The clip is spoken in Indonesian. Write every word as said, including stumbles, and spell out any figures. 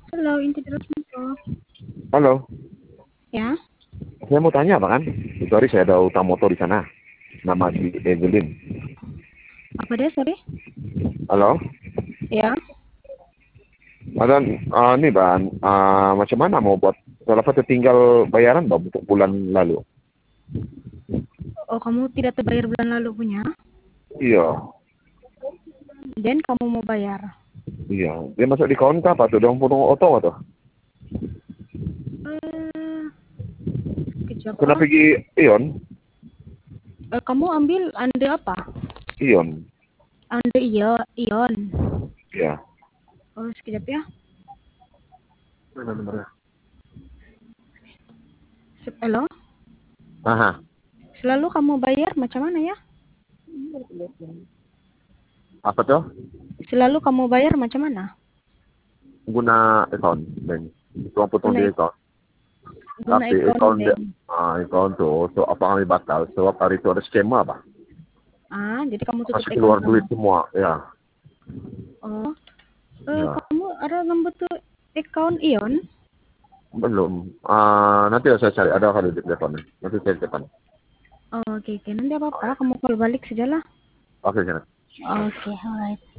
Halo, Inti terus info. Halo, Ya, saya mau tanya Bang kan. Sorry, saya ada utang motor di sana. Nama si Evelyn. apa deh, sorry? Halo, Ya, ada uh, nih Bang, uh, macam mana mau buat salah satu tinggal bayaran Bang untuk bulan lalu? oh kamu tidak terbayar bulan lalu punya, Iya, dan kamu mau bayar. iya. Dia masuk di konta apa tuh? Dong potong oto atau? Eh, kejap Kena ah. pergi Ion, Eh, kamu ambil ande apa? Ion. Ande iyo, ion. Iya. Oh, sekejap ya. Mana nomornya? Sep- Halo, Aha. selalu kamu bayar macam mana ya? Apa tuh? Selalu kamu bayar macam mana? Guna account, Ben. Tuang potong Guna di ik- account. guna Tapi account account dia, bank. ah, account tuh, so apa kami batal? Sebab hari itu ada skema apa? Ah, jadi kamu tutup Masih account keluar kamu. duit semua, ya. Oh, eh, Ya. kamu ada nomor tuh account ion? Belum. Ah, nanti saya cari. Ada kali di teleponnya. Nanti saya depan. Oh, oke, oke. Nanti apa-apa, kamu call balik sajalah. Oke, jangan. Oke, alright.